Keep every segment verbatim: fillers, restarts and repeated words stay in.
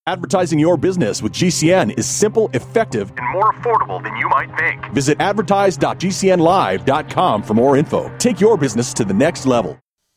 Advertising your business with G C N is simple, effective, and more affordable than you might think. Visit advertise dot g c n live dot com for more info. Take your business to the next level.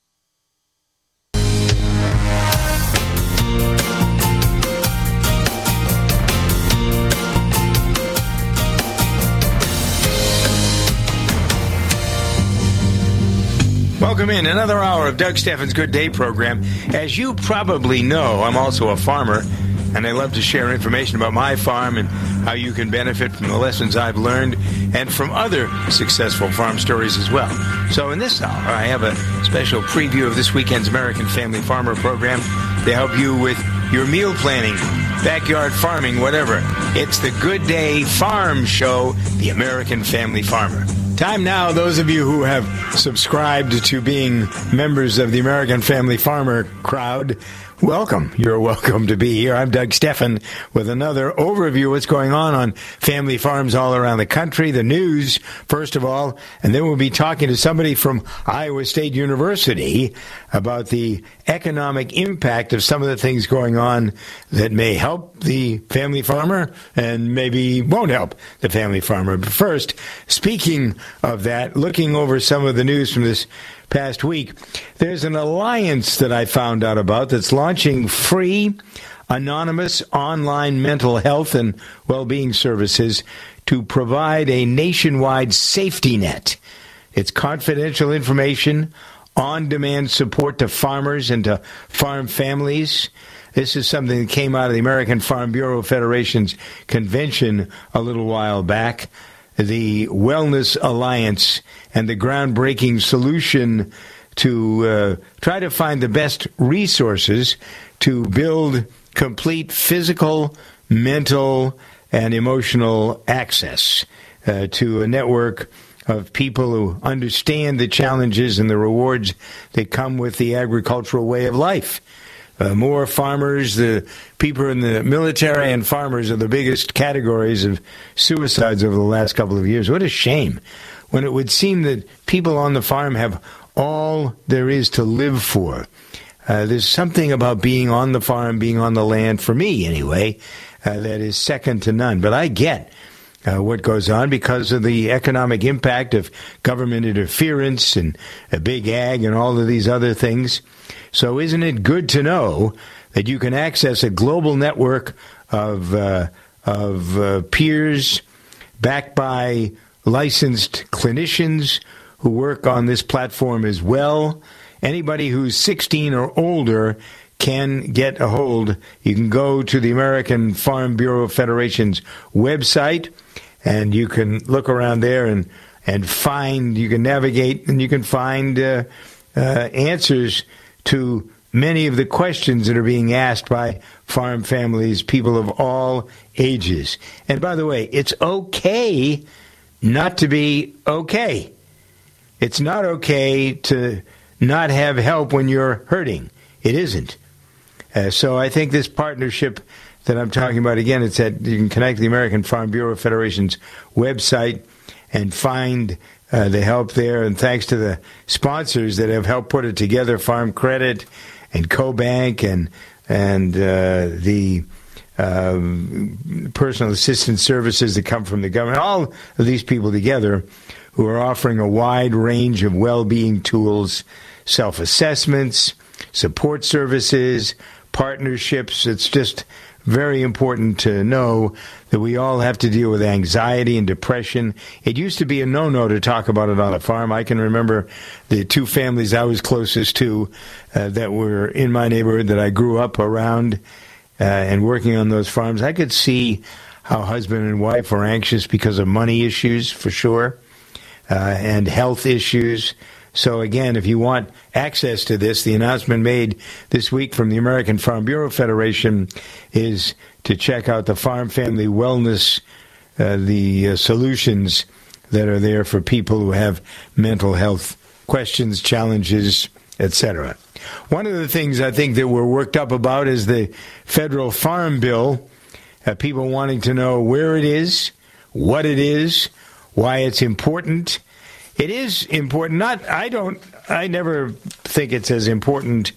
Welcome in another hour of Doug Steffens' Good Day program. As you probably know, I'm also a farmer, and I love to share information about my farm and how you can benefit from the lessons I've learned and from other successful farm stories as well. So in this hour, I have a special preview of this weekend's American Family Farmer program to help you with your meal planning, backyard farming, whatever. It's the Good Day Farm Show, the American Family Farmer. Time now, those of you who have subscribed to being members of the American Family Farmer crowd, welcome. You're welcome to be here. I'm Doug Steffen with another overview of what's going on on family farms all around the country, the news, first of all, and then we'll be talking to somebody from Iowa State University about the economic impact of some of the things going on that may help the family farmer and maybe won't help the family farmer. But first, speaking of that, looking over some of the news from this past week, there's an alliance that I found out about that's launching free, anonymous online mental health and well-being services to provide a nationwide safety net. It's confidential information, on-demand support to farmers and to farm families. This is something that came out of the American Farm Bureau Federation's convention a little while back. The Wellness Alliance and the groundbreaking solution to uh, try to find the best resources to build complete physical, mental, and emotional access uh, to a network of people who understand the challenges and the rewards that come with the agricultural way of life. Uh, more farmers, the people in the military and farmers are the biggest categories of suicides over the last couple of years. What a shame, when it would seem that people on the farm have all there is to live for. Uh, there's something about being on the farm, being on the land, for me anyway, uh, that is second to none. But I get uh, what goes on because of the economic impact of government interference and a big ag and all of these other things. So isn't it good to know that you can access a global network of uh, of uh, peers backed by licensed clinicians who work on this platform as well? Anybody who's sixteen or older can get a hold. You can go to the American Farm Bureau Federation's website, and you can look around there and, and find, you can navigate, and you can find uh, uh, answers to many of the questions that are being asked by farm families, people of all ages. And by the way, it's okay not to be okay. It's not okay to not have help when you're hurting. It isn't. Uh, so I think this partnership that I'm talking about, again, it's that you can connect to the American Farm Bureau Federation's website and find Uh, the help there, and thanks to the sponsors that have helped put it together, Farm Credit and CoBank and and uh, the uh, personal assistance services that come from the government, all of these people together who are offering a wide range of well-being tools, self-assessments, support services, partnerships. It's just very important to know that we all have to deal with anxiety and depression. It used to be a no-no to talk about it on a farm. I can remember the two families I was closest to uh, that were in my neighborhood that I grew up around uh, and working on those farms. I could see how husband and wife were anxious because of money issues, for sure, uh, and health issues. So, again, if you want access to this, the announcement made this week from the American Farm Bureau Federation is to check out the Farm Family Wellness, uh, the uh, solutions that are there for people who have mental health questions, challenges, et cetera. One of the things I think that we're worked up about is the federal farm bill, uh, people wanting to know where it is, what it is, why it's important. It is important. Not, I don't, I never think it's as important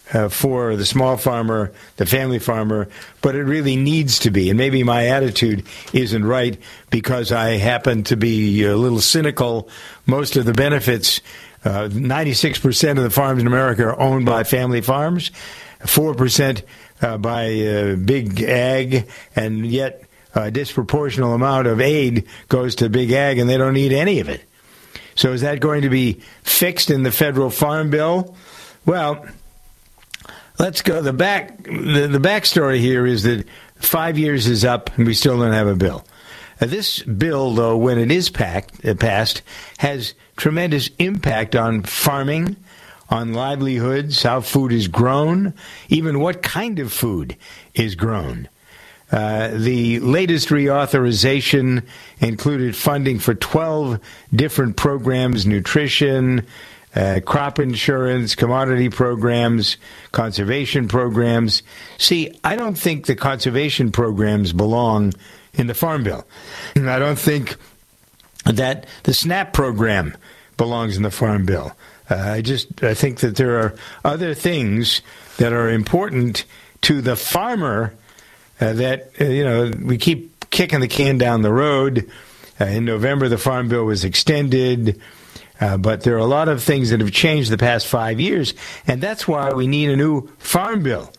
uh, for the small farmer, the family farmer, but it really needs to be. And maybe my attitude isn't right because I happen to be a little cynical. Most of the benefits, uh, ninety-six percent of the farms in America are owned by family farms, four percent uh, by uh, big ag, and yet a disproportionate amount of aid goes to big ag, and they don't need any of it. So is that going to be fixed in the federal farm bill? Well, let's go. The back the, the backstory here is that five years is up, and we still don't have a bill. Uh, this bill, though, when it is packed, uh, passed, has tremendous impact on farming, on livelihoods, how food is grown, even what kind of food is grown. Uh, the latest reauthorization included funding for twelve different programs: nutrition, uh, crop insurance, commodity programs, conservation programs. See, I don't think the conservation programs belong in the Farm Bill. And I don't think that the SNAP program belongs in the Farm Bill. Uh, I just I think that there are other things that are important to the farmer. Uh, that, uh, you know, we keep kicking the can down the road. Uh, in November, the Farm Bill was extended. Uh, but there are a lot of things that have changed the past five years, and that's why we need a new Farm Bill.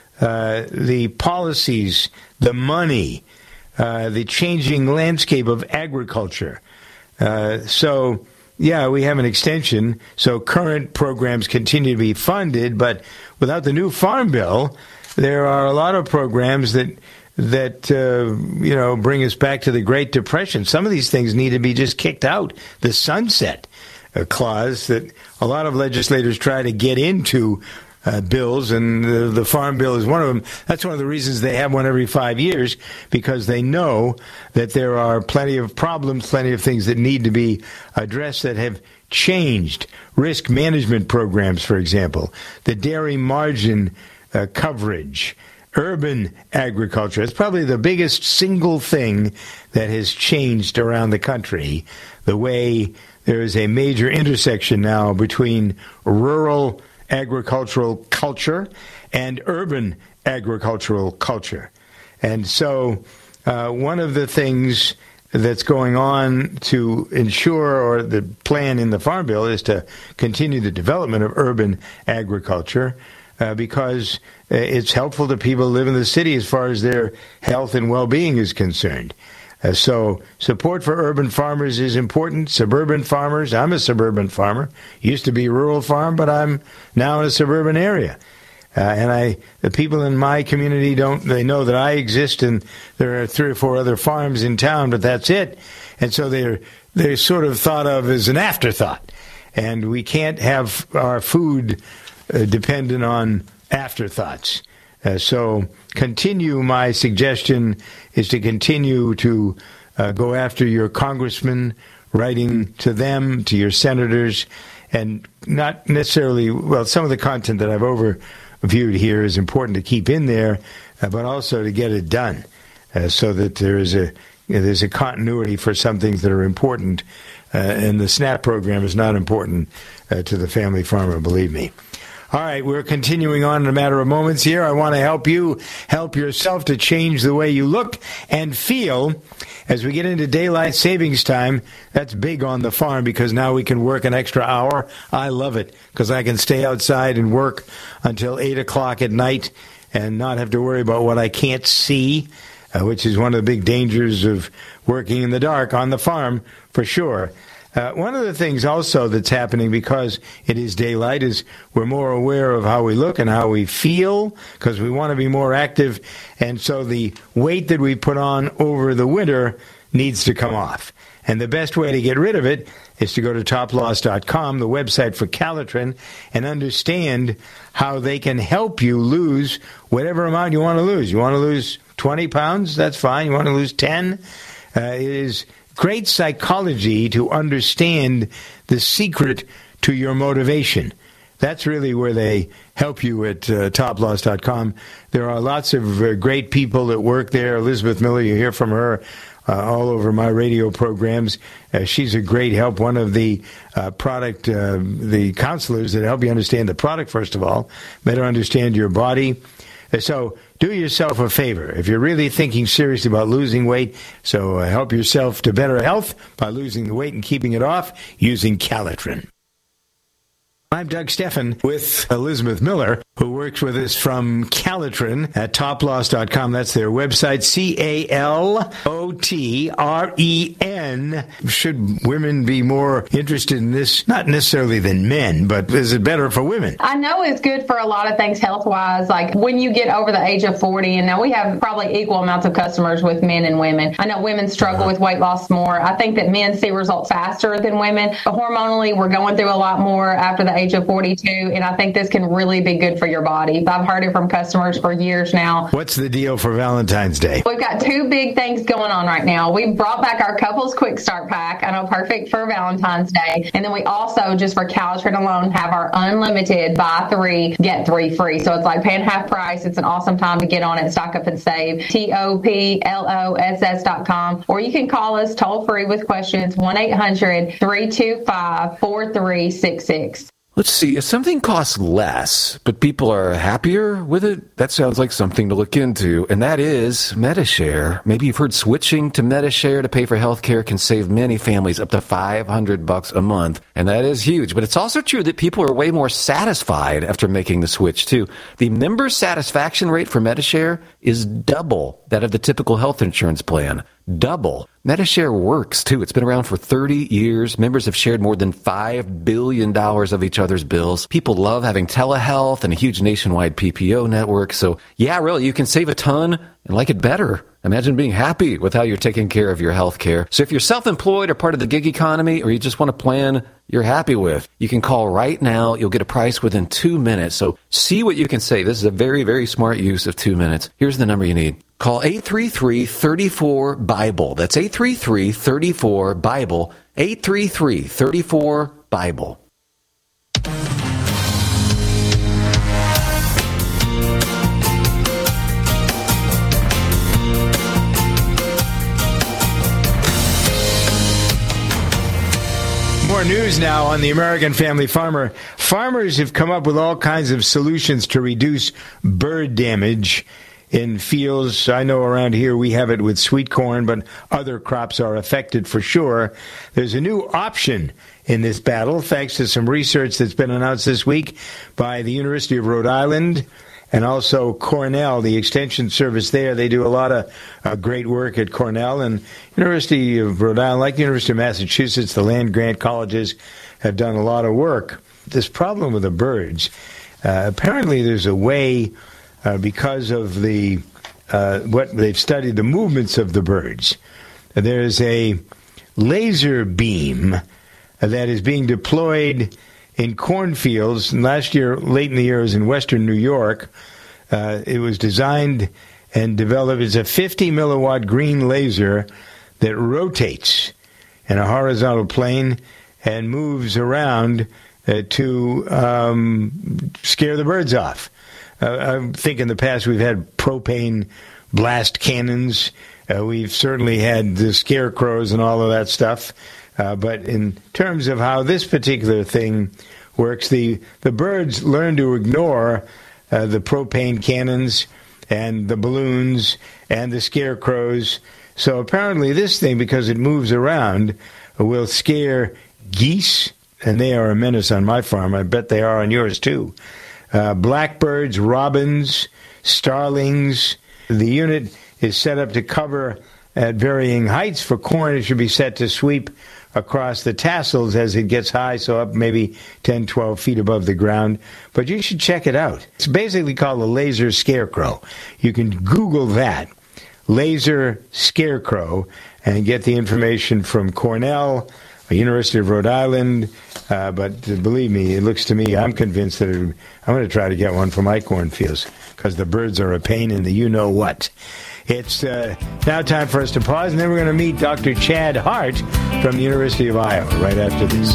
Uh, the policies, the money, uh, the changing landscape of agriculture. Uh, so, yeah, we have an extension. So current programs continue to be funded, but without the new Farm Bill, there are a lot of programs that that uh, you know bring us back to the Great Depression. Some of these things need to be just kicked out. The sunset uh, clause that a lot of legislators try to get into uh, bills, and the, the Farm Bill is one of them. That's one of the reasons they have one every five years, because they know that there are plenty of problems, plenty of things that need to be addressed that have changed. Risk management programs, for example, the dairy margin Uh, coverage, urban agriculture. It's probably the biggest single thing that has changed around the country. The way there is a major intersection now between rural agricultural culture and urban agricultural culture. And so uh, one of the things that's going on to ensure, or the plan in the Farm Bill, is to continue the development of urban agriculture. Uh, because uh, it's helpful to people who live in the city as far as their health and well-being is concerned. Uh, so support for urban farmers is important. Suburban farmers, I'm a suburban farmer. Used to be a rural farm, but I'm now in a suburban area. Uh, and I, the people in my community don't, they know that I exist, and there are three or four other farms in town, but that's it. And so they're, they're sort of thought of as an afterthought. And we can't have our food Uh, dependent on afterthoughts. Uh, so continue, my suggestion is to continue to uh, go after your congressmen, writing to them, to your senators, and not necessarily, well, some of the content that I've overviewed here is important to keep in there, uh, but also to get it done uh, so that there is a you know, there's a continuity for some things that are important, uh, and the SNAP program is not important uh, to the family farmer, believe me. All right, we're continuing on in a matter of moments here. I want to help you help yourself to change the way you look and feel as we get into daylight savings time. That's big on the farm because now we can work an extra hour. I love it because I can stay outside and work until eight o'clock at night and not have to worry about what I can't see, uh, which is one of the big dangers of working in the dark on the farm, for sure. Uh, one of the things also that's happening because it is daylight is we're more aware of how we look and how we feel because we want to be more active. And so the weight that we put on over the winter needs to come off. And the best way to get rid of it is to go to top loss dot com, the website for Calitrin, and understand how they can help you lose whatever amount you want to lose. You want to lose twenty pounds? That's fine. You want to lose ten? Uh, it is great psychology to understand the secret to your motivation. That's really where they help you at uh, top loss dot com. There are lots of uh, great people that work there. Elizabeth Miller, you hear from her uh, all over my radio programs. Uh, she's a great help. One of the uh, product, uh, the counselors that help you understand the product, first of all, better understand your body. Uh, so do yourself a favor. If you're really thinking seriously about losing weight, so uh, help yourself to better health by losing the weight and keeping it off using Calitrin. I'm Doug Steffen with Elizabeth Miller, who works with us from Calitrin at top loss dot com. That's their website, C A L O T R E N. Should women be more interested in this? Not necessarily than men, but is it better for women? I know it's good for a lot of things health-wise, like when you get over the age of forty, and now we have probably equal amounts of customers with men and women. I know women struggle uh-huh. with weight loss more. I think that men see results faster than women. But hormonally, we're going through a lot more after the age of forty-two, and I think this can really be good for your body. I've heard it from customers for years now. What's the deal for Valentine's Day? We've got two big things going on right now. We brought back our Couples Quick Start Pack. I know, perfect for Valentine's Day. And then we also, just for Calitrin alone, have our unlimited buy three, get three free. So it's like paying half price. It's an awesome time to get on it, stock up and save. T O P L O S S dot com. Or you can call us toll free with questions, one eight hundred three two five four three six six. Let's see, if something costs less, but people are happier with it, that sounds like something to look into, and that is Medi-Share. Maybe you've heard switching to Medi-Share to pay for healthcare can save many families up to five hundred bucks a month, and that is huge. But it's also true that people are way more satisfied after making the switch, too. The member satisfaction rate for Medi-Share is double that of the typical health insurance plan. Double. Medi-Share works, too. It's been around for thirty years. Members have shared more than five billion dollars of each other's bills. People love having telehealth and a huge nationwide P P O network. So, yeah, really, you can save a ton and like it better. Imagine being happy with how you're taking care of your health care. So if you're self-employed or part of the gig economy, or you just want a plan you're happy with, you can call right now. You'll get a price within two minutes. So see what you can save. This is a very, very smart use of two minutes. Here's the number you need. Call eight three three, three four, BIBLE. That's eight three three, three four, BIBLE. eight three three, three four, BIBLE. More news now on the American Family Farmer. Farmers have come up with all kinds of solutions to reduce bird damage in fields. I know around here we have it with sweet corn, but other crops are affected for sure. There's a new option in this battle, thanks to some research that's been announced this week by the University of Rhode Island and also Cornell, the extension service there. They do a lot of uh, great work at Cornell, and University of Rhode Island, like the University of Massachusetts, the land-grant colleges have done a lot of work. This problem with the birds, uh, apparently there's a way, uh, because of the uh, what they've studied, the movements of the birds. There's a laser beam that is being deployed in cornfields. Last year, late in the year, it was in western New York. Uh, it was designed and developed. It's a fifty milliwatt green laser that rotates in a horizontal plane and moves around uh, to um, scare the birds off. Uh, I think in the past we've had propane blast cannons. Uh, we've certainly had the scarecrows and all of that stuff. Uh, but in terms of how this particular thing works, the, the birds learn to ignore uh, the propane cannons and the balloons and the scarecrows. So apparently this thing, because it moves around, will scare geese, and they are a menace on my farm. I bet they are on yours too. Uh, blackbirds, robins, starlings. The unit is set up to cover at varying heights. For corn, it should be set to sweep across the tassels as it gets high, so up maybe ten, twelve feet above the ground. But you should check it out. It's basically called a laser scarecrow. You can Google that, laser scarecrow, and get the information from Cornell, University of Rhode Island. Uh, but believe me, it looks to me, I'm convinced that it, I'm going to try to get one for my cornfields, because the birds are a pain in the you-know-what. It's uh, now time for us to pause, and then we're going to meet Doctor Chad Hart from the University of Iowa right after this.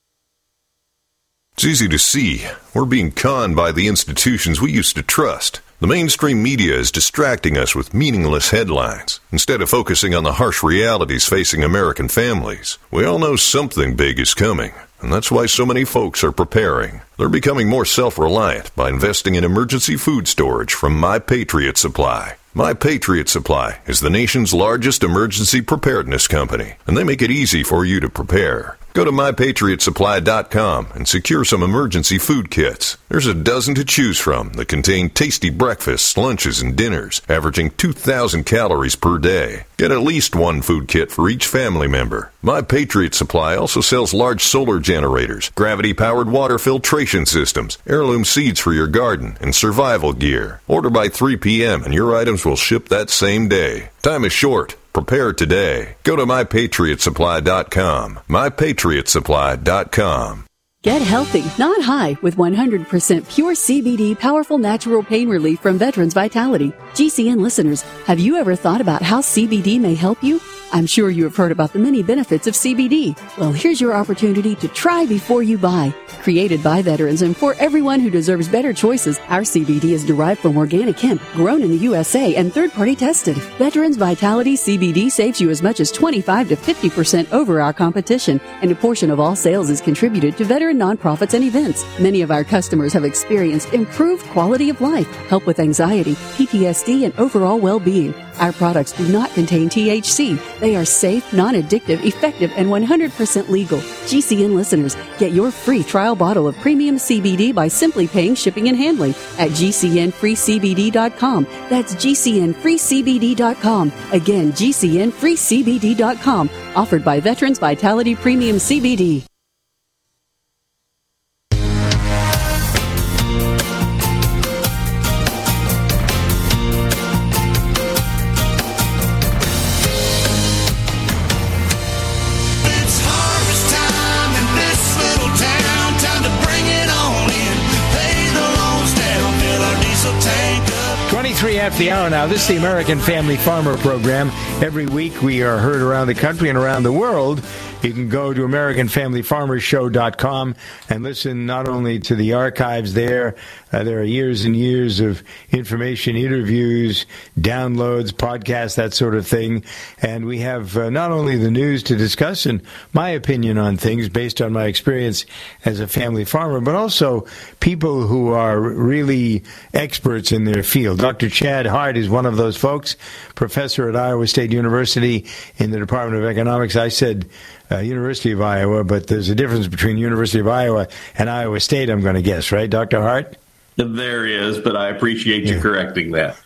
It's easy to see. We're being conned by the institutions we used to trust. The mainstream media is distracting us with meaningless headlines instead of focusing on the harsh realities facing American families. We all know something big is coming, and that's why so many folks are preparing. They're becoming more self-reliant by investing in emergency food storage from My Patriot Supply. My Patriot Supply is the nation's largest emergency preparedness company, and they make it easy for you to prepare. Go to my patriot supply dot com and secure some emergency food kits. There's a dozen to choose from that contain tasty breakfasts, lunches, and dinners, averaging two thousand calories per day. Get at least one food kit for each family member. My Patriot Supply also sells large solar generators, gravity-powered water filtration systems, heirloom seeds for your garden, and survival gear. Order by three p.m. and your items will ship that same day. Time is short. Prepare today. Go to my patriot supply dot com. my patriot supply dot com. Get healthy, not high, with one hundred percent pure C B D powerful natural pain relief from Veterans Vitality. G C N listeners, have you ever thought about how C B D may help you? I'm sure you have heard about the many benefits of C B D. Well, here's your opportunity to try before you buy. Created by veterans and for everyone who deserves better choices, our C B D is derived from organic hemp, grown in the U S A and third-party tested. Veterans Vitality C B D saves you as much as twenty-five to fifty percent over our competition, and a portion of all sales is contributed to veteran nonprofits and events. Many of our customers have experienced improved quality of life, help with anxiety, P T S D, and overall well-being. Our products do not contain T H C. They are safe, non-addictive, effective, and one hundred percent legal. G C N listeners, get your free trial bottle of premium C B D by simply paying shipping and handling at G C N free C B D dot com. That's G C N free C B D dot com. Again, G C N free C B D dot com. Offered by Veterans Vitality Premium C B D. twenty-three after the hour now. This is the American Family Farmer Program. Every week we are heard around the country and around the world. You can go to american family farmers show dot com and listen not only to the archives there. Uh, there are years and years of information, interviews, downloads, podcasts, that sort of thing. And we have uh, not only the news to discuss and my opinion on things based on my experience as a family farmer, but also people who are really experts in their field. Doctor Chad Hart is one of those folks, professor at Iowa State University in the Department of Economics. I said Uh, University of Iowa, but there's a difference between University of Iowa and Iowa State, I'm going to guess, right, Doctor Hart? There is, but I appreciate you yeah. correcting that.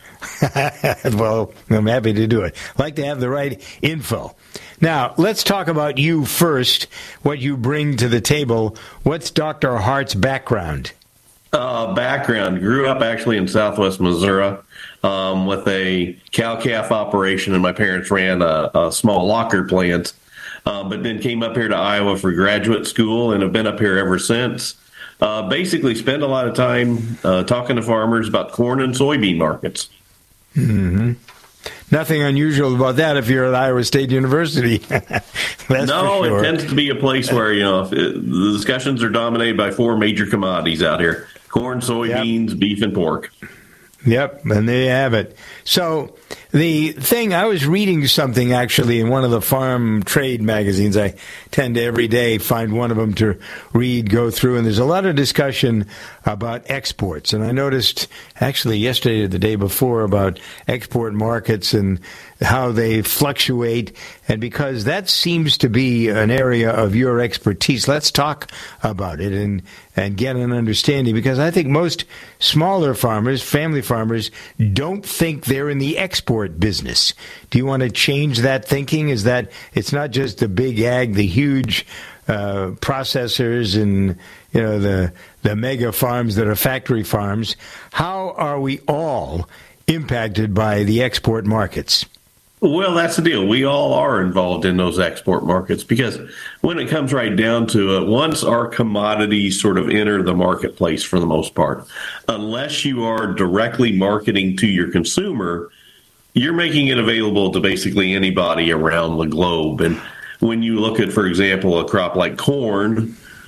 Well, I'm happy to do it. I like to have the right info. Now, let's talk about you first, what you bring to the table. What's Doctor Hart's background? Uh, background. Grew up actually in southwest Missouri um, with a cow-calf operation, and my parents ran a, a small locker plant. Uh, but then came up here to Iowa for graduate school and have been up here ever since. Uh, basically spend a lot of time uh, talking to farmers about corn and soybean markets. Mm-hmm. Nothing unusual about that if you're at Iowa State University. That's no, sure. It tends to be a place where, you know, if it, the discussions are dominated by four major commodities out here: corn, soybeans, yep. beef, and pork. Yep, and there you have it. So the thing, I was reading something actually in one of the farm trade magazines. I tend to every day find one of them to read, go through, and there's a lot of discussion about exports. And I noticed actually yesterday or the day before about export markets and how they fluctuate. And because that seems to be an area of your expertise, let's talk about it and, and get an understanding. Because I think most smaller farmers, family farmers, don't think they're in the export business. Do you want to change that thinking? Is that it's not just the big ag, the huge uh, processors and, you know, the the mega farms that are factory farms? How are we all impacted by the export markets? Well, that's the deal. We all are involved in those export markets because when it comes right down to it, once our commodities sort of enter the marketplace for the most part, unless you are directly marketing to your consumer, you're making it available to basically anybody around the globe. And when you look at, for example, a crop like corn,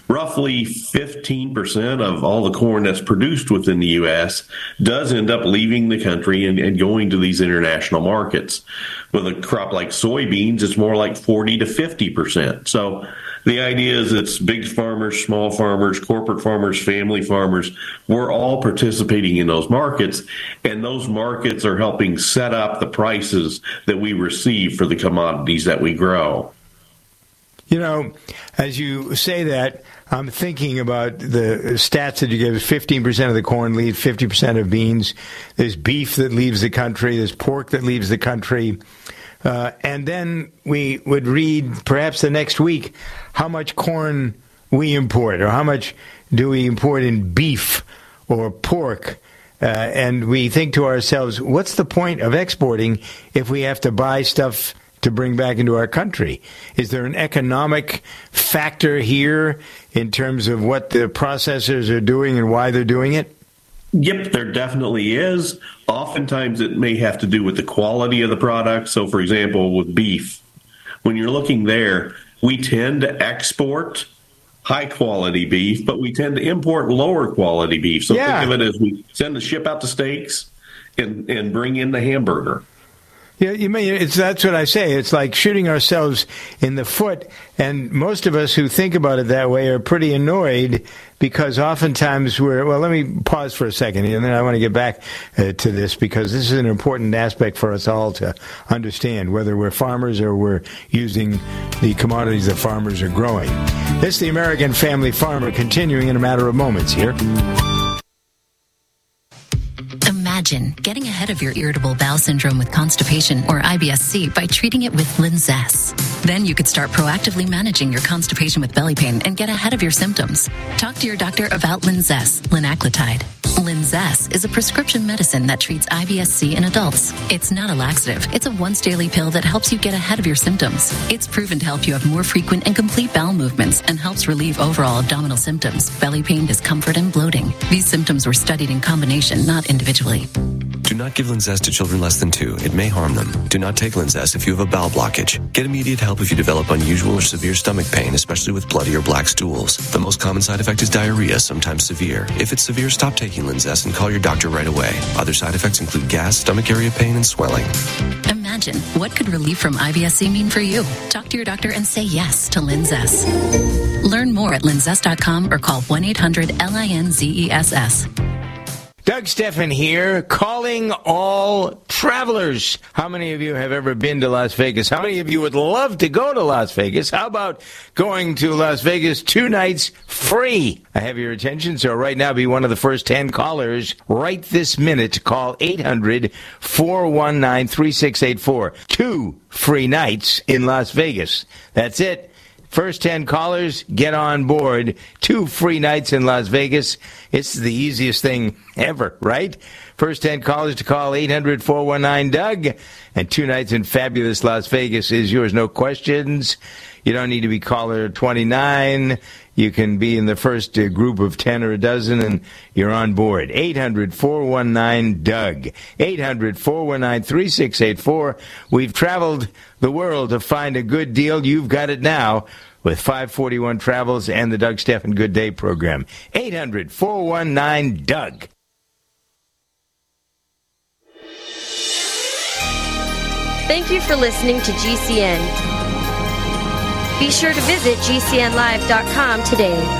roughly fifteen percent of all the corn that's produced within the U S does end up leaving the country and, and going to these international markets. With a crop like soybeans, it's more like forty to fifty percent. So the idea is it's big farmers, small farmers, corporate farmers, family farmers. We're all participating in those markets, and those markets are helping set up the prices that we receive for the commodities that we grow. You know, as you say that, I'm thinking about the stats that you gave. fifteen percent of the corn leaves, fifty percent of beans. There's beef that leaves the country. There's pork that leaves the country. Uh, and then we would read, perhaps the next week, how much corn we import, or how much do we import in beef or pork. Uh, and we think to ourselves, what's the point of exporting if we have to buy stuff to bring back into our country? Is there an economic factor here in terms of what the processors are doing and why they're doing it? Yep, there definitely is. Oftentimes it may have to do with the quality of the product. So, for example, with beef, when you're looking there, we tend to export high-quality beef, but we tend to import lower-quality beef. So yeah. Think of it as we send the ship out the steaks and, and bring in the hamburger. Yeah, you mean it's that's what I say. It's like shooting ourselves in the foot, and most of us who think about it that way are pretty annoyed because oftentimes we're. Well, let me pause for a second, and then I want to get back uh, to this because this is an important aspect for us all to understand, whether we're farmers or we're using the commodities that farmers are growing. This is the American Family Farmer, continuing in a matter of moments here. Imagine getting ahead of your irritable bowel syndrome with constipation or I B S C by treating it with Linzess. Then you could start proactively managing your constipation with belly pain and get ahead of your symptoms. Talk to your doctor about Linzess, linaclotide. Linzess is a prescription medicine that treats I B S C in adults. It's not a laxative. It's a once-daily pill that helps you get ahead of your symptoms. It's proven to help you have more frequent and complete bowel movements and helps relieve overall abdominal symptoms, belly pain, discomfort, and bloating. These symptoms were studied in combination, not individually. Do not give Linzess to children less than two. It may harm them. Do not take Linzess if you have a bowel blockage. Get immediate help if you develop unusual or severe stomach pain, especially with bloody or black stools. The most common side effect is diarrhea, sometimes severe. If it's severe, stop taking Linzess and call your doctor right away. Other side effects include gas, stomach area pain, and swelling. Imagine, what could relief from I B S C mean for you? Talk to your doctor and say yes to Linzess. Learn more at linzess dot com or call one eight hundred L I N Z E S S. Doug Stephan here, calling all travelers. How many of you have ever been to Las Vegas? How many of you would love to go to Las Vegas? How about going to Las Vegas two nights free? I have your attention, so right now be one of the first ten callers right this minute to call eight hundred, four one nine, three six eight four. Two free nights in Las Vegas. That's it. First ten callers, get on board. Two free nights in Las Vegas. It's the easiest thing ever, right? First ten callers to call eight hundred, four one nine, Doug. And two nights in fabulous Las Vegas is yours. No questions. You don't need to be caller twenty-nine. You can be in the first uh, group of ten or a dozen, and you're on board. eight hundred, four one nine, Doug. eight hundred, four one nine, three six eight four. We've traveled the world to find a good deal. You've got it now with five forty-one Travels and the Doug Stephan Good Day program. eight hundred, four one nine, Doug. Thank you for listening to G C N. Be sure to visit G C N live dot com today.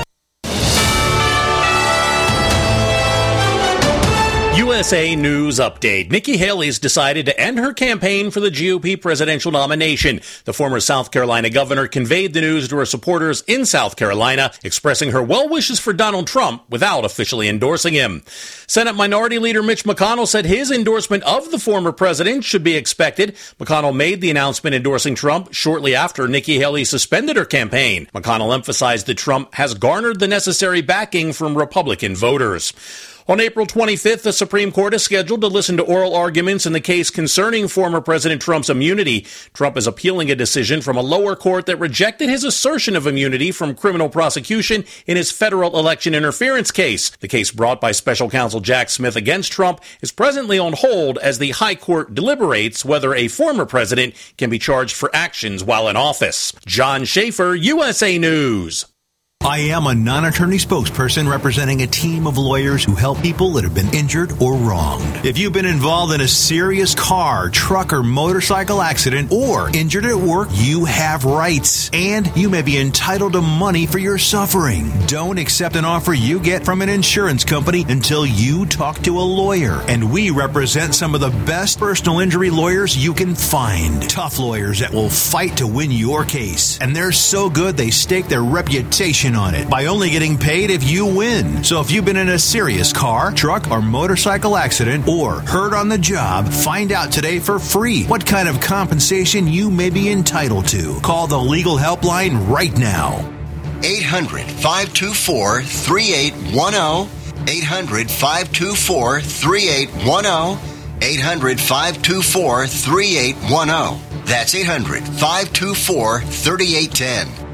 U S A News Update. Nikki Haley's decided to end her campaign for the G O P presidential nomination. The former South Carolina governor conveyed the news to her supporters in South Carolina, expressing her well wishes for Donald Trump without officially endorsing him. Senate Minority Leader Mitch McConnell said his endorsement of the former president should be expected. McConnell made the announcement endorsing Trump shortly after Nikki Haley suspended her campaign. McConnell emphasized that Trump has garnered the necessary backing from Republican voters. On April twenty-fifth, the Supreme Court is scheduled to listen to oral arguments in the case concerning former President Trump's immunity. Trump is appealing a decision from a lower court that rejected his assertion of immunity from criminal prosecution in his federal election interference case. The case brought by special counsel Jack Smith against Trump is presently on hold as the High Court deliberates whether a former president can be charged for actions while in office. John Schaefer, U S A News. I am a non-attorney spokesperson representing a team of lawyers who help people that have been injured or wronged. If you've been involved in a serious car, truck, or motorcycle accident or injured at work, you have rights, and you may be entitled to money for your suffering. Don't accept an offer you get from an insurance company until you talk to a lawyer. And we represent some of the best personal injury lawyers you can find. Tough lawyers that will fight to win your case. And they're so good they stake their reputation on it by only getting paid if you win. So if you've been in a serious car, truck, or motorcycle accident or hurt on the job, find out today for free what kind of compensation you may be entitled to. Call the legal helpline right now. eight hundred, five two four, three eight one zero. eight hundred, five two four, three eight one zero. eight hundred, five two four, three eight one zero. That's eight hundred, five two four, three eight one zero.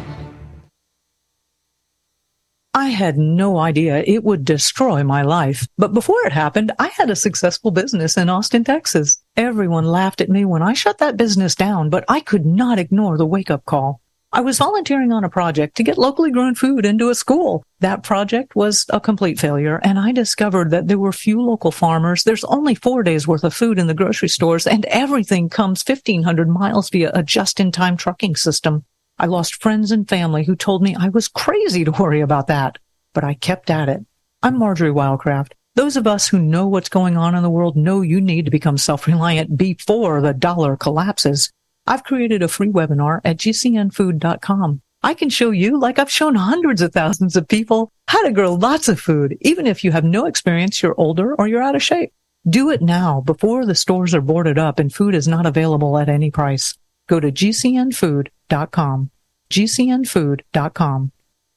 I had no idea it would destroy my life. But before it happened, I had a successful business in Austin, Texas. Everyone laughed at me when I shut that business down, but I could not ignore the wake-up call. I was volunteering on a project to get locally grown food into a school. That project was a complete failure, and I discovered that there were few local farmers. There's only four days worth of food in the grocery stores, and everything comes fifteen hundred miles via a just-in-time trucking system. I lost friends and family who told me I was crazy to worry about that, but I kept at it. I'm Marjorie Wildcraft. Those of us who know what's going on in the world know you need to become self-reliant before the dollar collapses. I've created a free webinar at G C N food dot com. I can show you, like I've shown hundreds of thousands of people, how to grow lots of food, even if you have no experience, you're older, or you're out of shape. Do it now before the stores are boarded up and food is not available at any price. Go to G C N food dot com. G C N food dot com.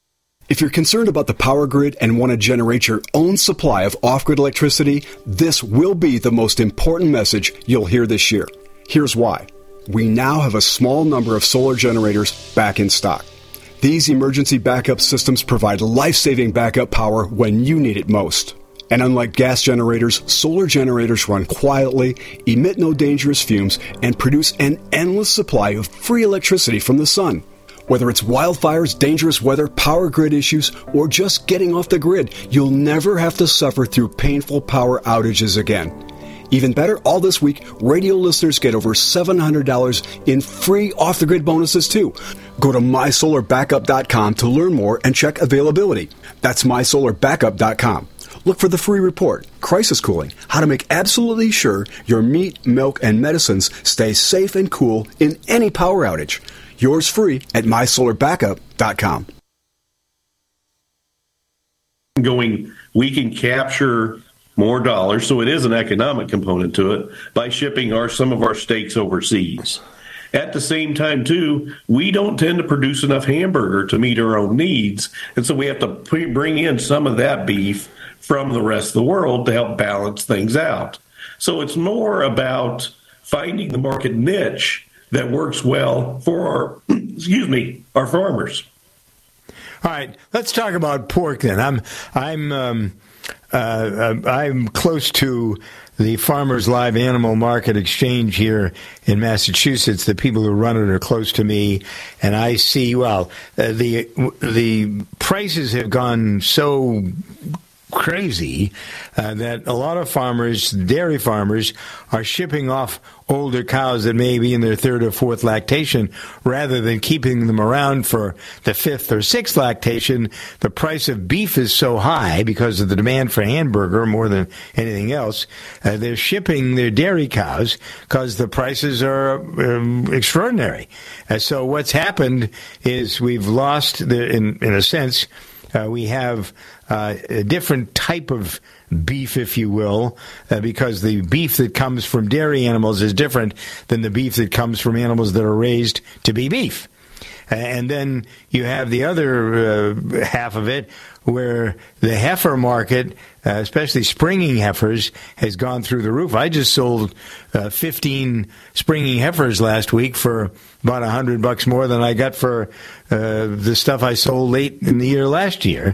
If you're concerned about the power grid and want to generate your own supply of off-grid electricity, this will be the most important message you'll hear this year. Here's why. We now have a small number of solar generators back in stock. These emergency backup systems provide life-saving backup power when you need it most. And unlike gas generators, solar generators run quietly, emit no dangerous fumes, and produce an endless supply of free electricity from the sun. Whether it's wildfires, dangerous weather, power grid issues, or just getting off the grid, you'll never have to suffer through painful power outages again. Even better, all this week, radio listeners get over seven hundred dollars in free off-the-grid bonuses, too. Go to my solar backup dot com to learn more and check availability. That's my solar backup dot com. Look for the free report, Crisis Cooling, how to make absolutely sure your meat, milk, and medicines stay safe and cool in any power outage. Yours free at my solar backup dot com. Going, we can capture more dollars, so it is an economic component to it, by shipping our some of our steaks overseas. At the same time, too, we don't tend to produce enough hamburger to meet our own needs, and so we have to pre- bring in some of that beef from the rest of the world to help balance things out. So it's more about finding the market niche that works well for our, excuse me, our farmers. All right, let's talk about pork then. I'm I'm um, uh, I'm close to the Farmers Live Animal Market Exchange here in Massachusetts. The people who run it are close to me, and I see, well, uh, the the prices have gone so crazy uh, that a lot of farmers, dairy farmers, are shipping off older cows that may be in their third or fourth lactation rather than keeping them around for the fifth or sixth lactation. The price of beef is so high because of the demand for hamburger more than anything else. Uh, they're shipping their dairy cows because the prices are um, extraordinary. Uh, so what's happened is we've lost, the, in, in a sense, uh, we have Uh, a different type of beef, if you will, uh, because the beef that comes from dairy animals is different than the beef that comes from animals that are raised to be beef. And then you have the other uh, half of it where the heifer market, uh, especially springing heifers, has gone through the roof. I just sold uh, fifteen springing heifers last week for about a hundred bucks more than I got for uh, the stuff I sold late in the year last year.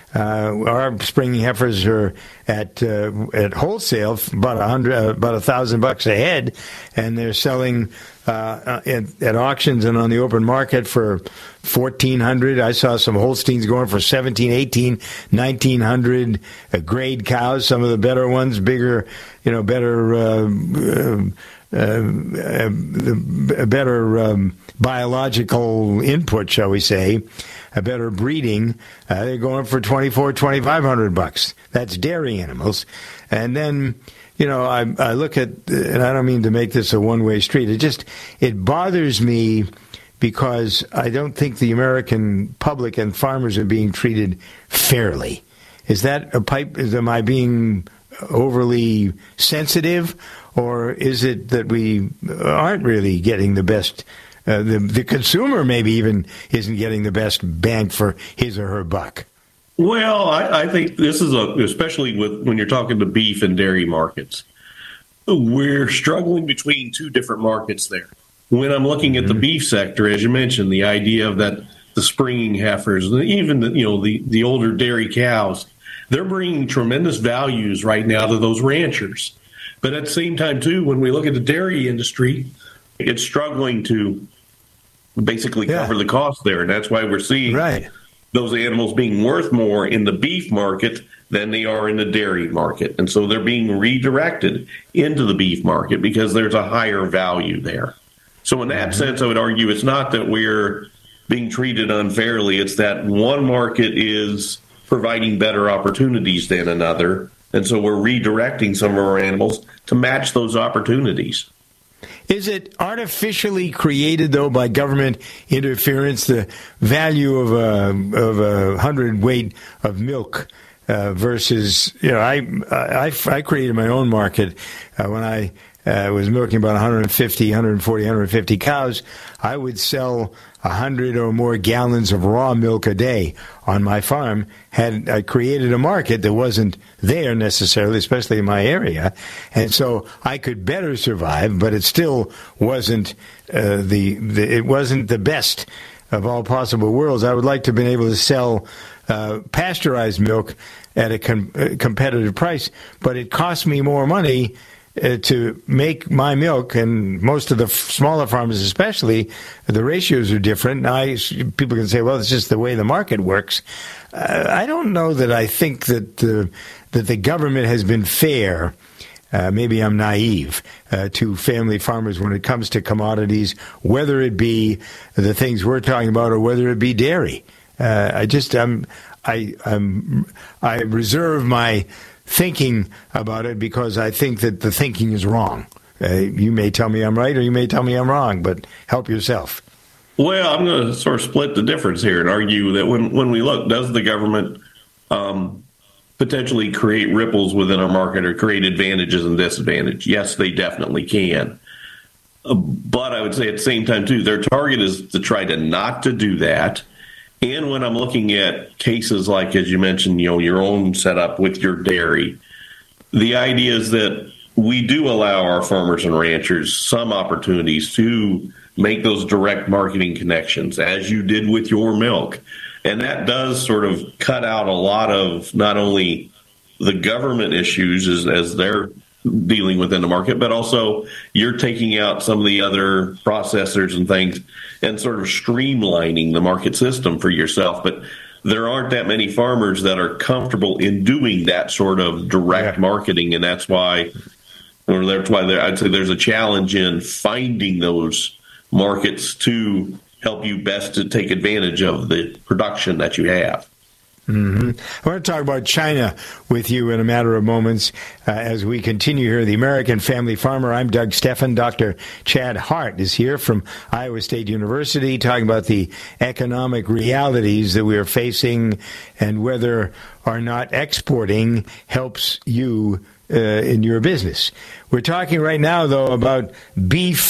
Uh, our spring heifers are at uh, at wholesale about a hundred, uh, about a thousand bucks a head, and they're selling uh, at, at auctions and on the open market for fourteen hundred. I saw some Holsteins going for seventeen, eighteen, nineteen hundred. Uh, grade cows, some of the better ones, bigger, you know, better, uh, uh, uh, uh, better um, biological input, shall we say. A better breeding, uh, they're going for twenty-four, twenty-five hundred bucks. That's dairy animals. And then, you know, I, I look at, and I don't mean to make this a one-way street. It just, it bothers me because I don't think the American public and farmers are being treated fairly. Is that a pipe? Is, am I being overly sensitive, or is it that we aren't really getting the best? Uh, the the consumer maybe even isn't getting the best bang for his or her buck. Well, I, I think this is a, especially with when you're talking to beef and dairy markets, we're struggling between two different markets there. When I'm looking at the beef sector, as you mentioned, the idea of that the springing heifers, even the, you know the the older dairy cows, they're bringing tremendous values right now to those ranchers. But at the same time, too, when we look at the dairy industry, it's struggling to basically yeah. cover the cost there. And that's why we're seeing right. those animals being worth more in the beef market than they are in the dairy market. And so they're being redirected into the beef market because there's a higher value there. So in that mm-hmm. sense, I would argue it's not that we're being treated unfairly. It's that one market is providing better opportunities than another. And so we're redirecting some of our animals to match those opportunities. Is it artificially created, though, by government interference, the value of a of a hundredweight of milk uh, versus, you know, I, I, I created my own market uh, when I uh, was milking about one hundred fifty, one hundred forty, one hundred fifty cows. I would sell one hundred or more gallons of raw milk a day on my farm. Had I created a market that wasn't there necessarily, especially in my area, and so I could better survive, but it still wasn't uh, the, the it wasn't the best of all possible worlds. I would like to have been able to sell uh, pasteurized milk at a com- competitive price, but it cost me more money Uh, to make my milk, and most of the f- smaller farmers especially, the ratios are different. Now, I, people can say, well, it's just the way the market works. Uh, I don't know that I think that the, that the government has been fair. Uh, maybe I'm naive uh, to family farmers when it comes to commodities, whether it be the things we're talking about or whether it be dairy. Uh, I just, I'm, I, I'm, I reserve my thinking about it because I think that the thinking is wrong. Uh, you may tell me I'm right or you may tell me I'm wrong, but help yourself. Well, I'm going to sort of split the difference here and argue that when, when we look, does the government um, potentially create ripples within our market or create advantages and disadvantages? Yes, they definitely can. Uh, but I would say at the same time, too, their target is to try to not to do that. And when I'm looking at cases like, as you mentioned, you know, your own setup with your dairy, the idea is that we do allow our farmers and ranchers some opportunities to make those direct marketing connections, as you did with your milk. And that does sort of cut out a lot of not only the government issues as, as they're dealing within the market, but also you're taking out some of the other processors and things and sort of streamlining the market system for yourself. But there aren't that many farmers that are comfortable in doing that sort of direct yeah. marketing, and that's why, or that's why there, I'd say there's a challenge in finding those markets to help you best to take advantage of the production that you have. Mm-hmm. I want to talk about China with you in a matter of moments uh, as we continue here. The American Family Farmer. I'm Doug Steffen. Doctor Chad Hart is here from Iowa State University talking about the economic realities that we are facing and whether or not exporting helps you uh, in your business. We're talking right now, though, about beef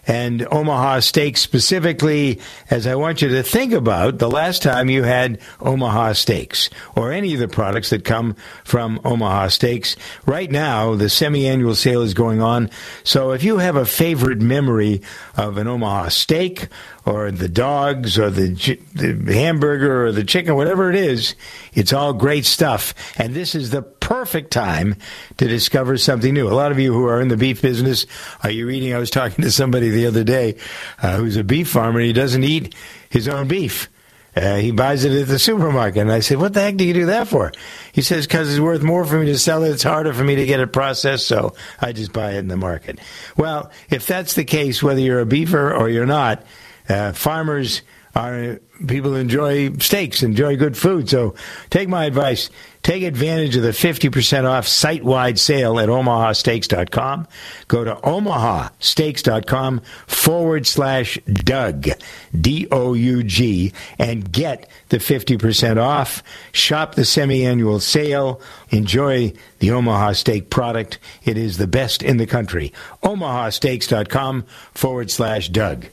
and Omaha Steaks specifically, as I want you to think about the last time you had Omaha Steaks or any of the products that come from Omaha Steaks. Right now, the semi-annual sale is going on. So if you have a favorite memory of an Omaha steak or the dogs or the, the hamburger or the chicken, whatever it is, it's all great stuff. And this is the perfect time to discover something new. A lot of you who are in the beef business, are you eating? I was talking to somebody the other day uh, who's a beef farmer, and he doesn't eat his own beef. Uh, he buys it at the supermarket. And I said, what the heck do you do that for? He says, because it's worth more for me to sell it. It's harder for me to get it processed, so I just buy it in the market. Well, if that's the case, whether you're a beefer or you're not, uh, farmers are people who enjoy steaks, enjoy good food. So take my advice. Take advantage of the fifty percent off site-wide sale at omaha steaks dot com. Go to omaha steaks dot com forward slash Doug, D O U G, and get the fifty percent off. Shop the semi-annual sale. Enjoy the Omaha Steak product. It is the best in the country. omaha steaks dot com forward slash Doug.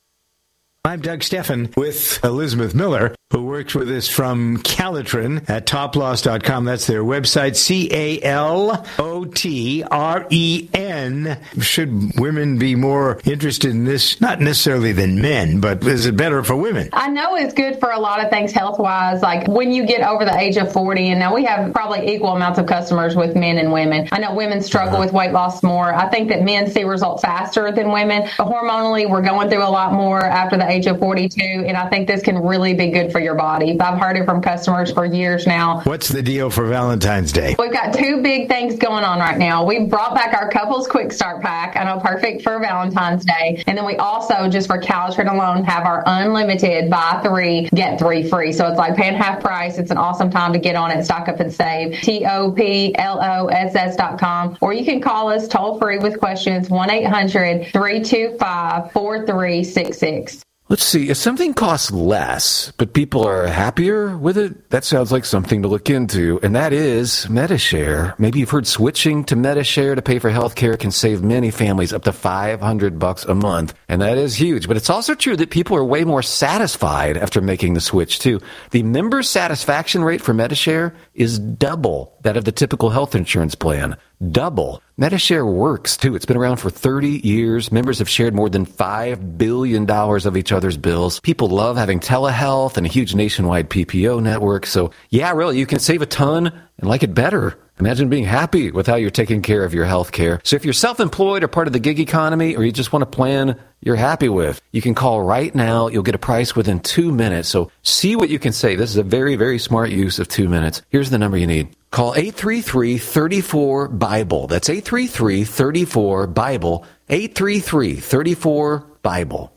I'm Doug Steffen with Elizabeth Miller, who works with us from Calitrin at top loss dot com. That's their website, C A L O T R E N. Should women be more interested in this? Not necessarily than men, but is it better for women? I know it's good for a lot of things health-wise, like when you get over the age of forty, and now we have probably equal amounts of customers with men and women. I know women struggle uh-huh. with weight loss more. I think that men see results faster than women. Hormonally, we're going through a lot more after the age of forty-two, and I think this can really be good for your body. I've heard it from customers for years now. What's the deal for Valentine's Day? We've got two big things going on right now. We brought back our Couples Quick Start Pack. I know, perfect for Valentine's Day. And then we also, just for Calitrin alone, have our unlimited buy three, get three free. So it's like paying half price. It's an awesome time to get on it, stock up and save. T O P L O S S dot com. Or you can call us toll free with questions, one eight hundred three two five four three six six. Let's see, if something costs less, but people are happier with it, that sounds like something to look into, and that is Medi-Share. Maybe you've heard switching to Medi-Share to pay for health care can save many families up to five hundred bucks a month, and that is huge. But it's also true that people are way more satisfied after making the switch, too. The member satisfaction rate for Medi-Share is double that of the typical health insurance plan. Double. Medi-Share works, too. It's been around for thirty years. Members have shared more than five billion dollars of each other's bills. People love having telehealth and a huge nationwide P P O network. So, yeah, really, you can save a ton and like it better. Imagine being happy with how you're taking care of your health care. So if you're self-employed or part of the gig economy, or you just want a plan you're happy with, you can call right now. You'll get a price within two minutes. So see what you can save. This is a very, very smart use of two minutes. Here's the number you need. Call eight three three, three four, Bible. That's eight three three, three four, Bible. eight three three, three four, Bible.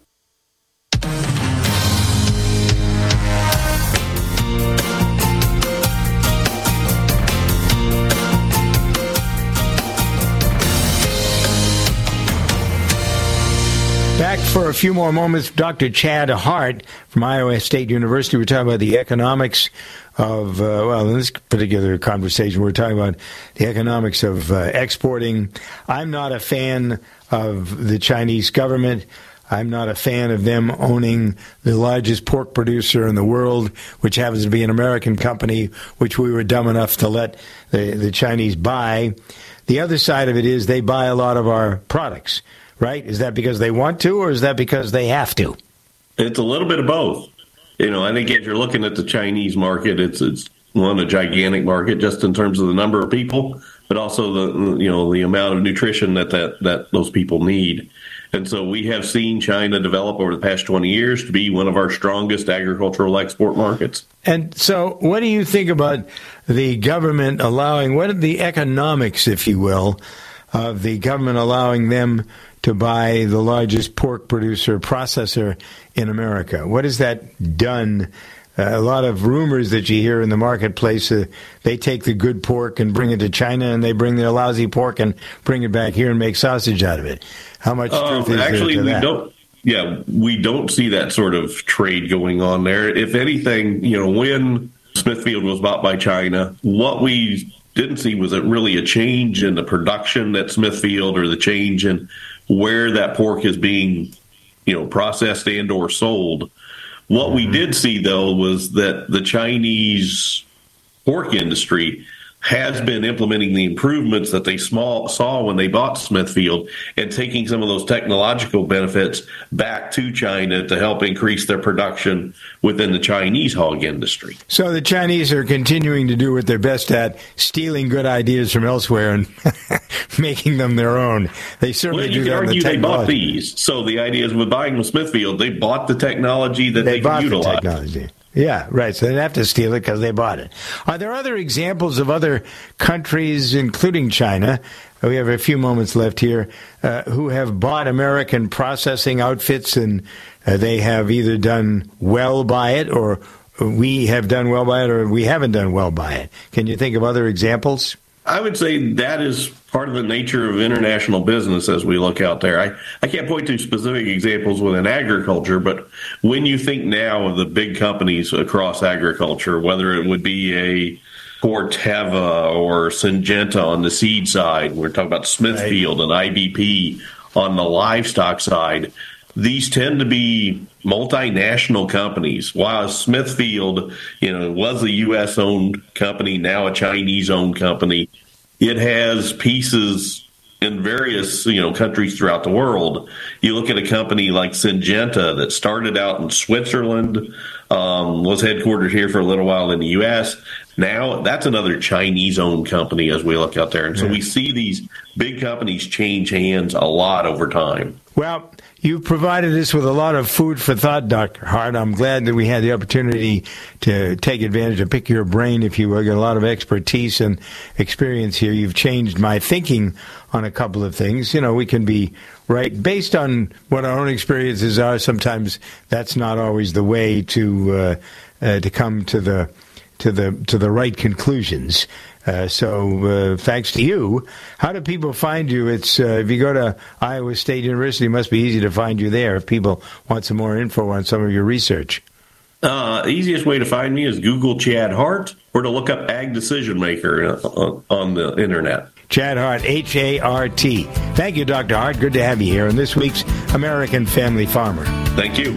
Back for a few more moments, Doctor Chad Hart from Iowa State University. We're talking about the economics of, uh, well, in this particular conversation, we're talking about the economics of uh, exporting. I'm not a fan of the Chinese government. I'm not a fan of them owning the largest pork producer in the world, which happens to be an American company, which we were dumb enough to let the, the Chinese buy. The other side of it is they buy a lot of our products. Right? Is that because they want to, or is that because they have to? It's a little bit of both. You know, I think if you're looking at the Chinese market, it's it's one, a gigantic market just in terms of the number of people, but also the you know the amount of nutrition that, that, that those people need. And so we have seen China develop over the past twenty years to be one of our strongest agricultural export markets. And so what do you think about the government allowing, what are the economics, if you will, of the government allowing them to buy the largest pork producer, processor in America? What has that done? Uh, a lot of rumors that you hear in the marketplace, uh, they take the good pork and bring it to China, and they bring their lousy pork and bring it back here and make sausage out of it. How much uh, truth is actually, there to we that? Don't, yeah, we don't see that sort of trade going on there. If anything, you know, when Smithfield was bought by China, what we didn't see was it really a change in the production at Smithfield or the change in where that pork is being, you know, processed and or sold. What mm-hmm. we did see, though, was that the Chinese pork industry has been implementing the improvements that they small, saw when they bought Smithfield and taking some of those technological benefits back to China to help increase their production within the Chinese hog industry. So the Chinese are continuing to do what they're best at, stealing good ideas from elsewhere and making them their own. They certainly well, do you that can argue the they bought these. So the idea is with buying from Smithfield, they bought the technology that they, they bought can utilize. The technology. Yeah, right. So they have to steal it because they bought it. Are there other examples of other countries, including China? We have a few moments left here, uh, who have bought American processing outfits, and uh, they have either done well by it, or we have done well by it, or we haven't done well by it. Can you think of other examples? I would say that is part of the nature of international business as we look out there. I, I can't point to specific examples within agriculture, but when you think now of the big companies across agriculture, whether it would be a Corteva or Syngenta on the seed side, we're talking about Smithfield right. and I B P on the livestock side, these tend to be multinational companies. While Smithfield, you know, was a U S owned company, now a Chinese owned company, it has pieces in various, you know, countries throughout the world. You look at a company like Syngenta that started out in Switzerland, um, was headquartered here for a little while in the U S. Now that's another Chinese owned company as we look out there. And so we see these big companies change hands a lot over time. Well, you provided us with a lot of food for thought, Doctor Hart. I'm glad that we had the opportunity to take advantage of pick your brain, if you will. You got a lot of expertise and experience here. You've changed my thinking on a couple of things. You know, we can be right based on what our own experiences are. Sometimes that's not always the way to uh, uh, to come to the to the to the right conclusions. Uh, so uh, thanks to you. How do people find you? It's uh, if you go to Iowa State University, it must be easy to find you there if people want some more info on some of your research. Uh, easiest way to find me is Google Chad Hart, or to look up Ag Decision Maker on, on the internet. Chad Hart, H A R T. Thank you, Doctor Hart. Good to have you here on this week's American Family Farmer. Thank you.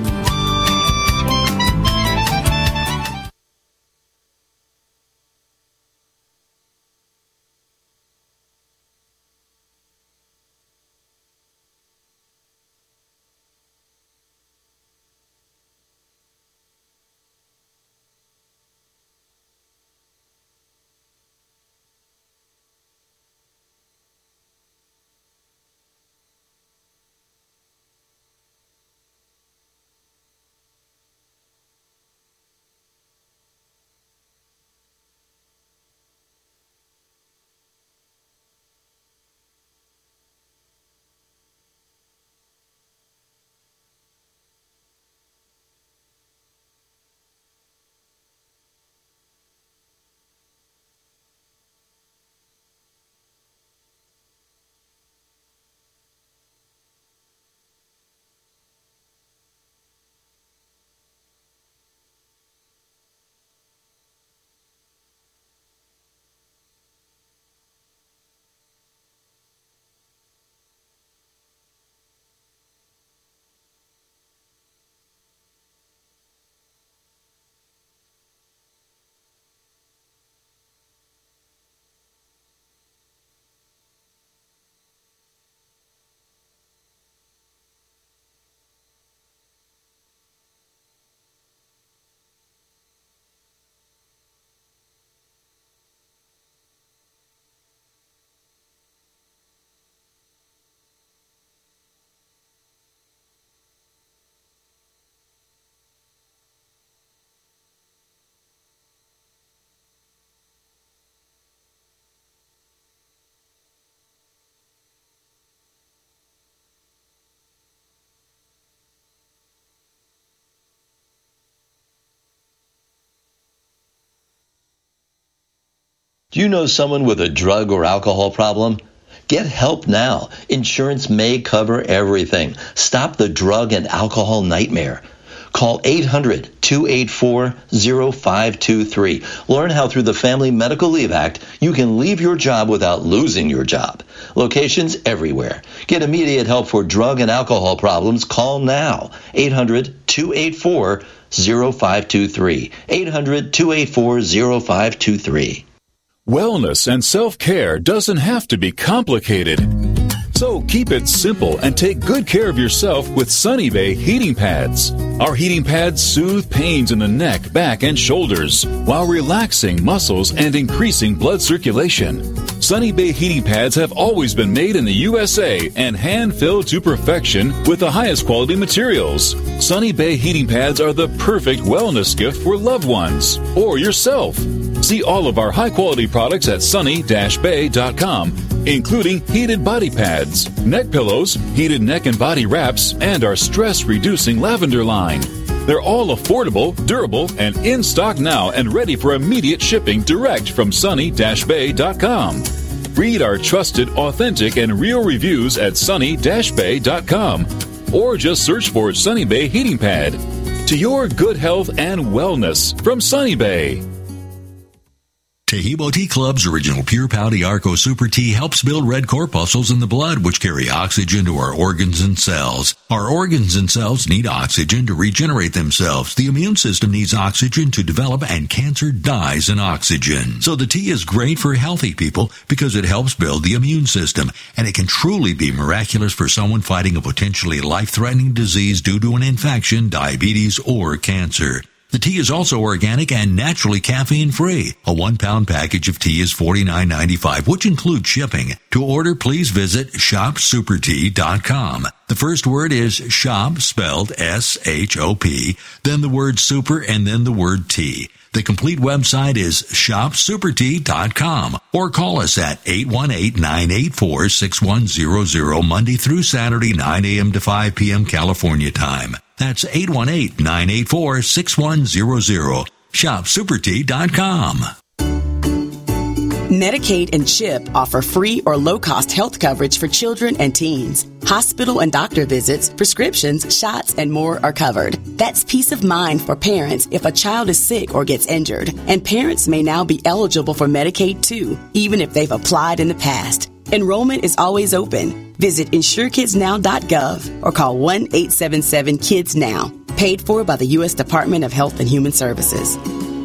Do you know someone with a drug or alcohol problem? Get help now. Insurance may cover everything. Stop the drug and alcohol nightmare. Call eight hundred, two eight four, zero five two three. Learn how through the Family Medical Leave Act, you can leave your job without losing your job. Locations everywhere. Get immediate help for drug and alcohol problems. Call now. eight hundred, two eight four, zero five two three. eight hundred, two eight four, zero five two three. Wellness and self-care doesn't have to be complicated. So keep it simple and take good care of yourself with Sunny Bay heating pads. Our heating pads soothe pains in the neck, back, and shoulders while relaxing muscles and increasing blood circulation. Sunny Bay heating pads have always been made in the U S A and hand-filled to perfection with the highest quality materials. Sunny Bay heating pads are the perfect wellness gift for loved ones or yourself. See all of our high-quality products at sunny dash bay dot com, including heated body pads, neck pillows, heated neck and body wraps, and our stress-reducing lavender line. They're all affordable, durable, and in stock now and ready for immediate shipping direct from sunny dash bay dot com. Read our trusted, authentic, and real reviews at sunny dash bay dot com or just search for Sunny Bay Heating Pad. To your good health and wellness from Sunny Bay. Tehebo Tea Club's original Pure Pouty Arco Super Tea helps build red corpuscles in the blood, which carry oxygen to our organs and cells. Our organs and cells need oxygen to regenerate themselves. The immune system needs oxygen to develop, and cancer dies in oxygen. So the tea is great for healthy people because it helps build the immune system, and it can truly be miraculous for someone fighting a potentially life-threatening disease due to an infection, diabetes, or cancer. The tea is also organic and naturally caffeine-free. A one-pound package of tea is forty-nine ninety-five, which includes shipping. To order, please visit shop super tea dot com. The first word is shop, spelled S H O P, then the word super, and then the word tea. The complete website is shop super tea dot com, or call us at eight one eight, nine eight four, six one zero zero Monday through Saturday, nine a.m. to five p.m. California time. That's eight one eight, nine eight four, six one zero zero. shop super tea dot com. Medicaid and CHIP offer free or low-cost health coverage for children and teens. Hospital and doctor visits, prescriptions, shots, and more are covered. That's peace of mind for parents if a child is sick or gets injured. And parents may now be eligible for Medicaid too, even if they've applied in the past. Enrollment is always open. Visit insure kids now dot gov or call one eight seven seven kids now. Paid for by the U S Department of Health and Human Services.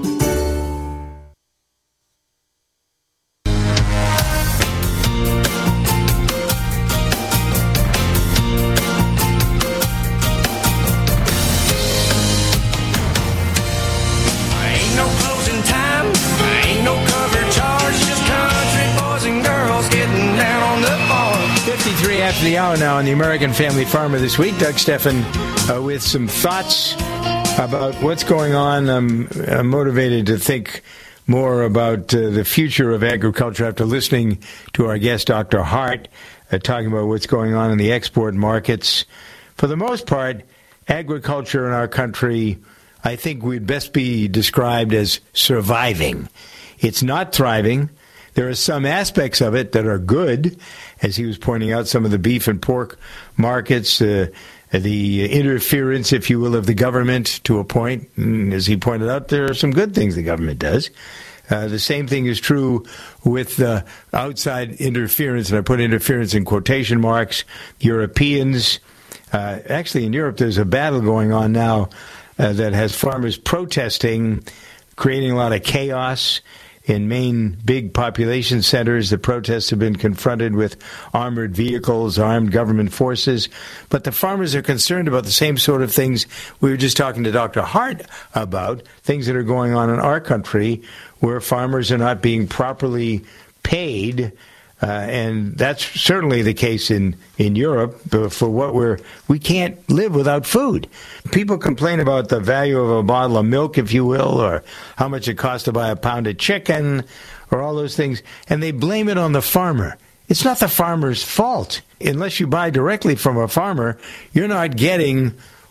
After the hour now on the American Family Farmer this week, Doug Steffen uh, with some thoughts about what's going on. I'm, I'm motivated to think more about uh, the future of agriculture after listening to our guest, Doctor Hart, uh, talking about what's going on in the export markets. For the most part, agriculture in our country, I think would best be described as surviving. It's not thriving. There are some aspects of it that are good, as he was pointing out, some of the beef and pork markets, uh, the interference, if you will, of the government to a point. And as he pointed out, there are some good things the government does. Uh, the same thing is true with uh, outside interference, and I put interference in quotation marks. Europeans, uh, actually in Europe there's a battle going on now uh, that has farmers protesting, creating a lot of chaos. In main big population centers, the protests have been confronted with armored vehicles, armed government forces. But the farmers are concerned about the same sort of things we were just talking to Doctor Hart about, things that are going on in our country where farmers are not being properly paid. Uh, and that's certainly the case in, in Europe for what we're, we can't live without food. People complain about the value of a bottle of milk, if you will, or how much it costs to buy a pound of chicken, or all those things, and they blame it on the farmer. It's not the farmer's fault. Unless you buy directly from a farmer, you're not getting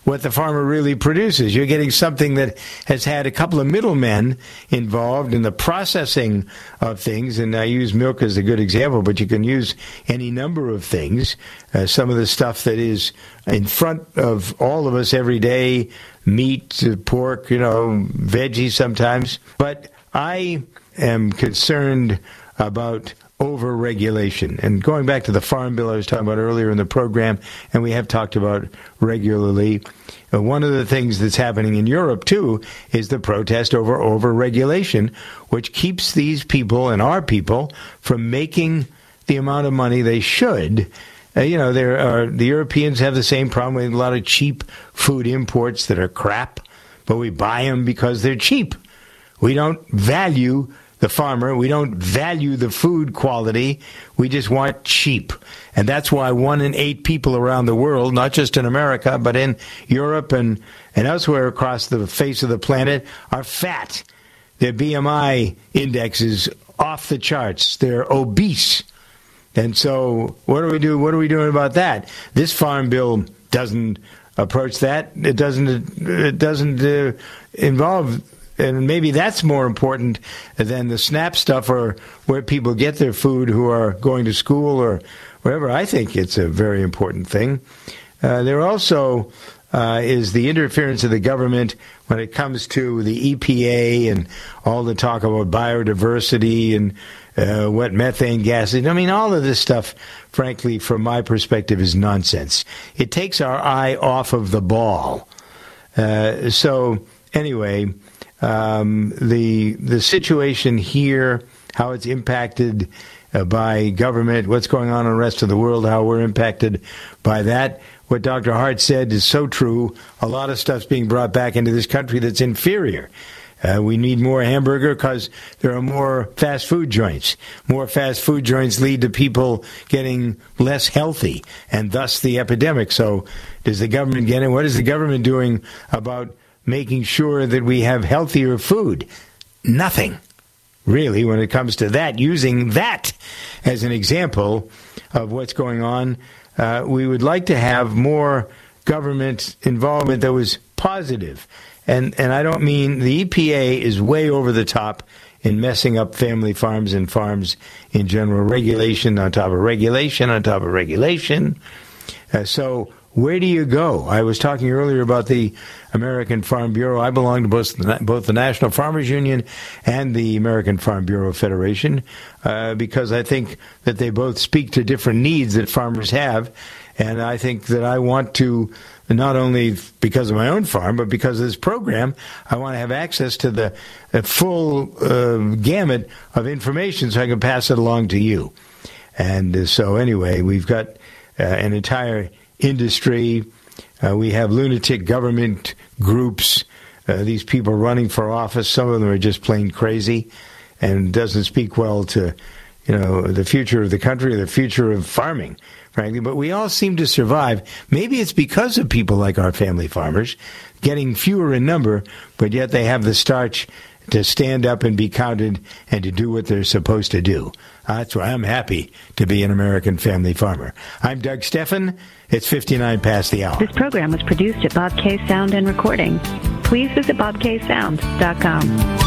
what the farmer really produces. You're getting something that has had a couple of middlemen involved in the processing of things, and I use milk as a good example, but you can use any number of things. Uh, some of the stuff that is in front of all of us every day, meat, pork, you know, veggies sometimes. But I am concerned about over-regulation. And going back to the Farm Bill I was talking about earlier in the program, and we have talked about regularly, uh, one of the things that's happening in Europe, too, is the protest over over-regulation, which keeps these people and our people from making the amount of money they should. Uh, you know, there are, the Europeans have the same problem with a lot of cheap food imports that are crap, but we buy them because they're cheap. We don't value the farmer. We don't value the food quality. We just want cheap. And that's why one in eight people around the world, not just in America, but in Europe and, and elsewhere across the face of the planet, are fat. Their B M I index is off the charts. They're obese. And so what do we do? What are we doing about that? This farm bill doesn't approach that. It doesn't, it doesn't uh, involve. And maybe that's more important than the SNAP stuff or where people get their food who are going to school or wherever. I think it's a very important thing. Uh, there also uh, is the interference of the government when it comes to the E P A and all the talk about biodiversity and uh, wet methane gases. I mean, all of this stuff, frankly, from my perspective, is nonsense. It takes our eye off of the ball. Uh, so anyway... Um, the the situation here, how it's impacted uh, by government, what's going on in the rest of the world, how we're impacted by that. What Doctor Hart said is so true. A lot of stuff's being brought back into this country that's inferior. Uh, we need more hamburger because there are more fast food joints. More fast food joints lead to people getting less healthy, and thus the epidemic. So does the government get it? What is the government doing about making sure that we have healthier food? Nothing, really, when it comes to that. Using that as an example of what's going on, uh, we would like to have more government involvement that was positive. And, and I don't mean the E P A is way over the top in messing up family farms and farms in general. Regulation on top of regulation on top of regulation. Uh, so where do you go? I was talking earlier about the American Farm Bureau. I belong to both the, both the National Farmers Union and the American Farm Bureau Federation uh, because I think that they both speak to different needs that farmers have. And I think that I want to, not only because of my own farm, but because of this program, I want to have access to the, the full uh, gamut of information so I can pass it along to you. And uh, so anyway, we've got uh, an entire industry. Uh, we have lunatic government groups, uh, these people running for office. Some of them are just plain crazy and doesn't speak well to, you know, the future of the country, the future of farming, frankly. But we all seem to survive. Maybe it's because of people like our family farmers getting fewer in number, but yet they have the starch to stand up and be counted and to do what they're supposed to do. Uh, that's why I'm happy to be an American family farmer. I'm Doug Steffen. It's fifty-nine past the hour. This program was produced at Bob K Sound and Recording. Please visit bob k sound dot com.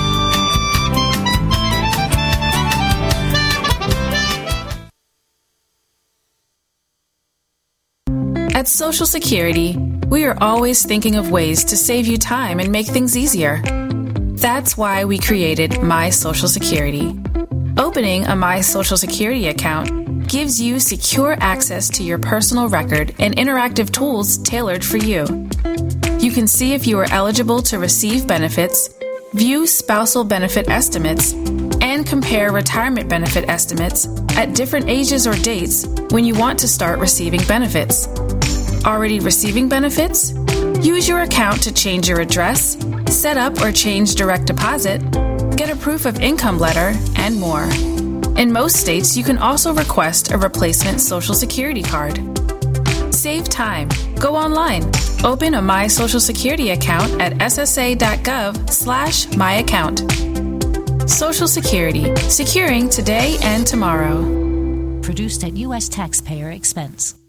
At Social Security, we are always thinking of ways to save you time and make things easier. That's why we created My Social Security. Opening a My Social Security account gives you secure access to your personal record and interactive tools tailored for you. You can see if you are eligible to receive benefits, view spousal benefit estimates, and compare retirement benefit estimates at different ages or dates when you want to start receiving benefits. Already receiving benefits? Use your account to change your address, set up or change direct deposit, get a proof of income letter, and more. In most states, you can also request a replacement Social Security card. Save time. Go online. Open a My Social Security account at s s a dot gov slash my account. Social Security. Securing today and tomorrow. Produced at U S taxpayer expense.